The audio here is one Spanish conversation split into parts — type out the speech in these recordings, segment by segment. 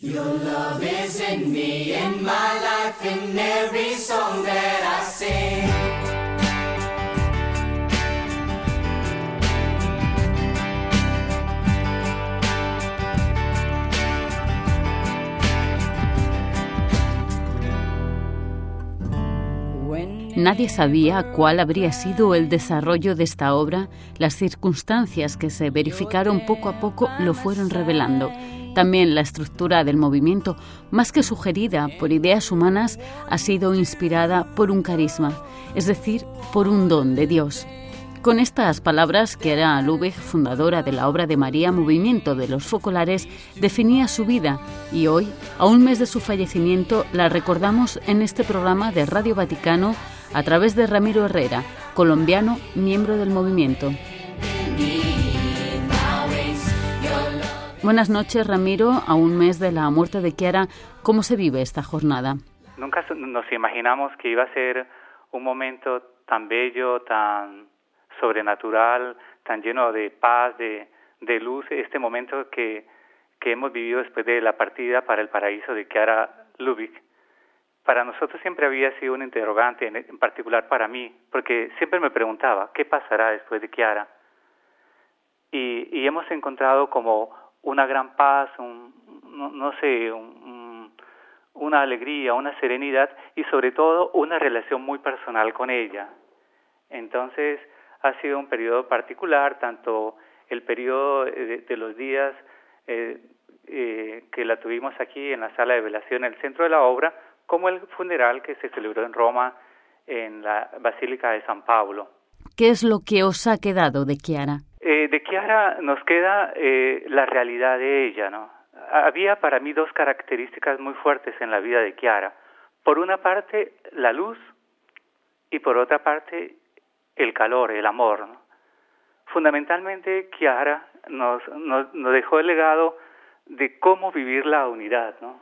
Your love is in me, in my life, in every song that I sing. Nadie sabía cuál habría sido el desarrollo de esta obra. Las circunstancias que se verificaron poco a poco lo fueron revelando. También la estructura del movimiento, más que sugerida por ideas humanas, ha sido inspirada por un carisma, es decir, por un don de Dios. Con estas palabras, Chiara Lubich, fundadora de la Obra de María Movimiento de los Focolares, definía su vida y hoy, a un mes de su fallecimiento, la recordamos en este programa de Radio Vaticano a través de Ramiro Herrera, colombiano, miembro del movimiento. Buenas noches, Ramiro. A un mes de la muerte de Chiara, ¿cómo se vive esta jornada? Nunca nos imaginamos que iba a ser un momento tan bello, tan sobrenatural, tan lleno de paz, de luz, este momento que hemos vivido después de la partida para el paraíso de Chiara Lubich. Para nosotros siempre había sido un interrogante, en particular para mí, porque siempre me preguntaba, ¿qué pasará después de Chiara? Y hemos encontrado como una gran paz, una alegría, una serenidad y sobre todo una relación muy personal con ella. Entonces ha sido un periodo particular, tanto el periodo de los días que la tuvimos aquí en la sala de velación, en el centro de la obra, como el funeral que se celebró en Roma, en la Basílica de San Pablo. ¿Qué es lo que os ha quedado de Chiara? De Chiara nos queda la realidad de ella, ¿no? Había para mí dos características muy fuertes en la vida de Chiara. Por una parte, la luz, y por otra parte, el calor, el amor, ¿no? Fundamentalmente, Chiara nos dejó el legado de cómo vivir la unidad, ¿no?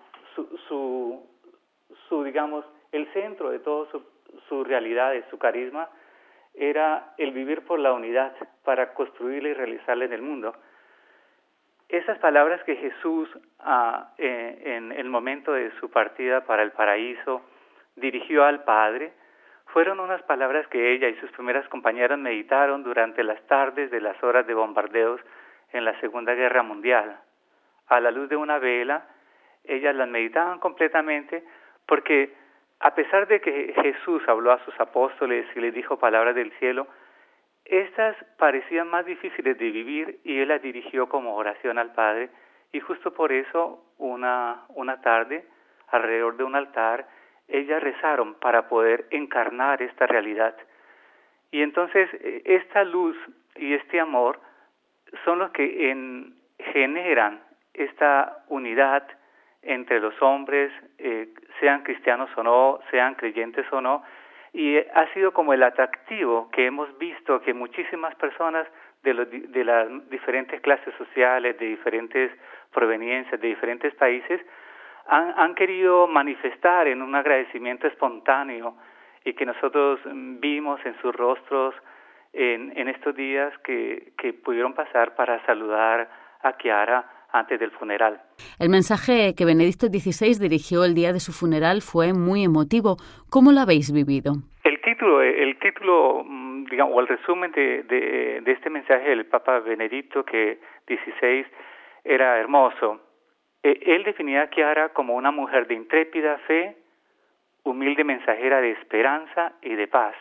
Digamos, el centro de todo su realidad, de su carisma, era el vivir por la unidad para construirla y realizarla en el mundo. Esas palabras que Jesús, en el momento de su partida para el paraíso, dirigió al Padre, fueron unas palabras que ella y sus primeras compañeras meditaron durante las tardes de las horas de bombardeos en la Segunda Guerra Mundial. A la luz de una vela, ellas las meditaban completamente porque a pesar de que Jesús habló a sus apóstoles y les dijo palabras del cielo, estas parecían más difíciles de vivir y Él las dirigió como oración al Padre. Y justo por eso, una tarde, alrededor de un altar, ellas rezaron para poder encarnar esta realidad. Y entonces, esta luz y este amor son los que generan esta unidad entre los hombres, sean cristianos o no, sean creyentes o no, y ha sido como el atractivo que hemos visto que muchísimas personas de las diferentes clases sociales, de diferentes proveniencias, de diferentes países, han querido manifestar en un agradecimiento espontáneo y que nosotros vimos en sus rostros en estos días que pudieron pasar para saludar a Chiara antes del funeral. El mensaje que Benedicto XVI dirigió el día de su funeral fue muy emotivo. ¿Cómo lo habéis vivido? El título, digamos, o el resumen de este mensaje del Papa Benedicto XVI era hermoso. Él definía a Chiara como una mujer de intrépida fe, humilde mensajera de esperanza y de paz.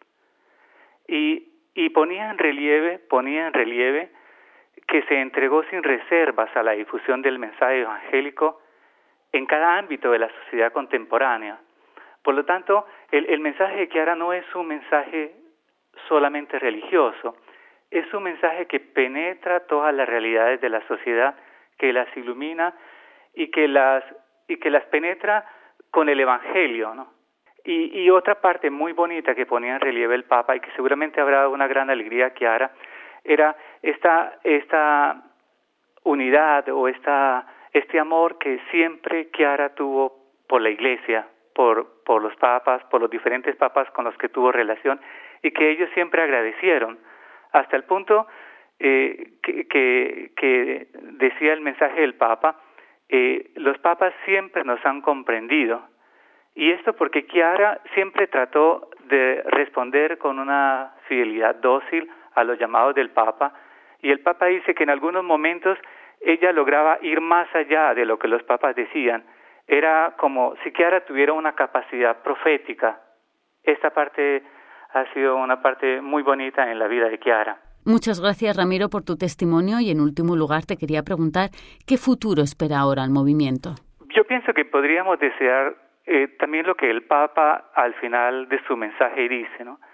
Y ponía en relieve que se entregó sin reservas a la difusión del mensaje evangélico en cada ámbito de la sociedad contemporánea. Por lo tanto, el mensaje de Chiara no es un mensaje solamente religioso, es un mensaje que penetra todas las realidades de la sociedad, que las ilumina y que las penetra con el Evangelio, ¿no? Y otra parte muy bonita que ponía en relieve el Papa y que seguramente habrá dado una gran alegría a Chiara era esta unidad o este amor que siempre Chiara tuvo por la Iglesia, por los papas, por los diferentes papas con los que tuvo relación y que ellos siempre agradecieron, hasta el punto que decía el mensaje del Papa, los papas siempre nos han comprendido. Y esto porque Chiara siempre trató de responder con una fidelidad dócil a los llamados del Papa, y el Papa dice que en algunos momentos ella lograba ir más allá de lo que los papas decían. Era como si Chiara tuviera una capacidad profética. Esta parte ha sido una parte muy bonita en la vida de Chiara. Muchas gracias, Ramiro, por tu testimonio, y en último lugar te quería preguntar ¿qué futuro espera ahora el movimiento? Yo pienso que podríamos desear también lo que el Papa al final de su mensaje dice, ¿no?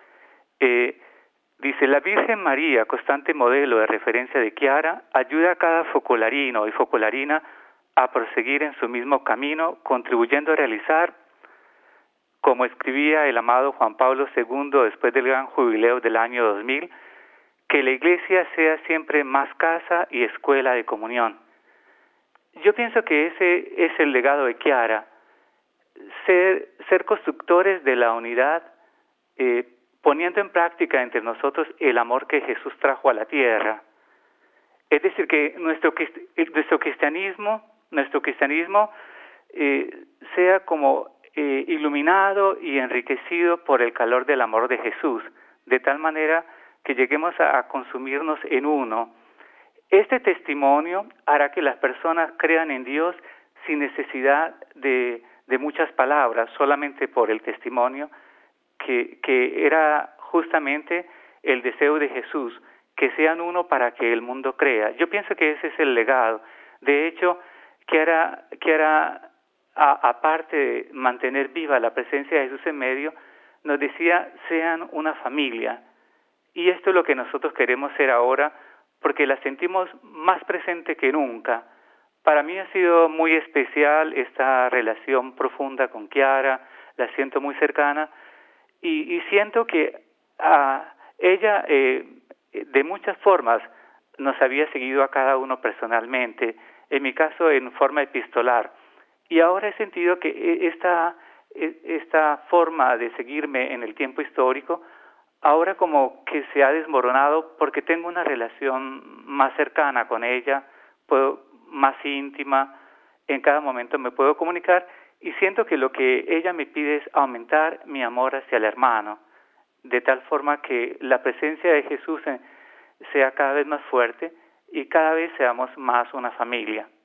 Dice, la Virgen María, constante modelo de referencia de Chiara, ayuda a cada focolarino y focolarina a proseguir en su mismo camino, contribuyendo a realizar, como escribía el amado Juan Pablo II después del gran jubileo del año 2000, que la Iglesia sea siempre más casa y escuela de comunión. Yo pienso que ese es el legado de Chiara, ser constructores de la unidad, poniendo en práctica entre nosotros el amor que Jesús trajo a la tierra. Es decir, que nuestro cristianismo sea como iluminado y enriquecido por el calor del amor de Jesús, de tal manera que lleguemos a consumirnos en uno. Este testimonio hará que las personas crean en Dios sin necesidad de muchas palabras, solamente por el testimonio, que era justamente el deseo de Jesús, que sean uno para que el mundo crea. Yo pienso que ese es el legado. De hecho, Chiara, aparte de mantener viva la presencia de Jesús en medio, nos decía, sean una familia. Y esto es lo que nosotros queremos ser ahora, porque la sentimos más presente que nunca. Para mí ha sido muy especial esta relación profunda con Chiara, la siento muy cercana, y siento que ella de muchas formas nos había seguido a cada uno personalmente, en mi caso en forma epistolar, y ahora he sentido que esta forma de seguirme en el tiempo histórico ahora como que se ha desmoronado porque tengo una relación más cercana con ella, más íntima, en cada momento me puedo comunicar y siento que lo que ella me pide es aumentar mi amor hacia el hermano, de tal forma que la presencia de Jesús sea cada vez más fuerte y cada vez seamos más una familia.